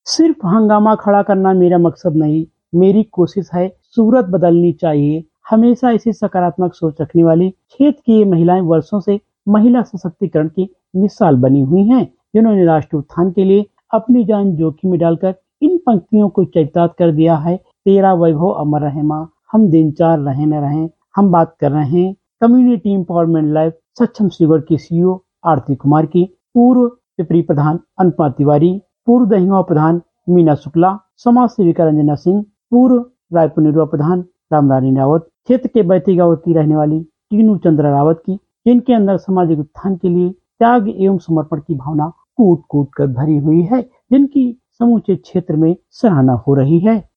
सिर्फ हंगामा खड़ा करना मेरा मकसद नहीं, मेरी कोशिश है सूरत बदलनी चाहिए। हमेशा इसी सकारात्मक सोच रखने वाली क्षेत्र की ये महिलाएं वर्षों से महिला सशक्तिकरण की मिसाल बनी हुई हैं, जिन्होंने राष्ट्र उत्थान के लिए अपनी जान जोखिम में डालकर इन पंक्तियों को चरितार्थ कर दिया है। तेरा वैभव अमर रहे माँ, हम दिन चार रहे न रहे। हम बात कर रहे हैं कम्युनिटी एम्पावरमेंट लाइफ सक्षम शिविर की सीईओ आरती कुमार की, पूर्व पिपरी प्रधान अनुपमा तिवारी, पूर्व दहिंगवा प्रधान मीना शुक्ला, समाज सेविका रंजना सिंह, पूर्व रायपुर निरुआ प्रधान रामरानी रावत, क्षेत्र के बैती गांव की रहने वाली टीनू चंद्रा रावत की, जिनके अंदर सामाजिक उत्थान के लिए त्याग एवं समर्पण की भावना कूट कूट कर भरी हुई है, जिनकी समूचे क्षेत्र में सराहना हो रही है।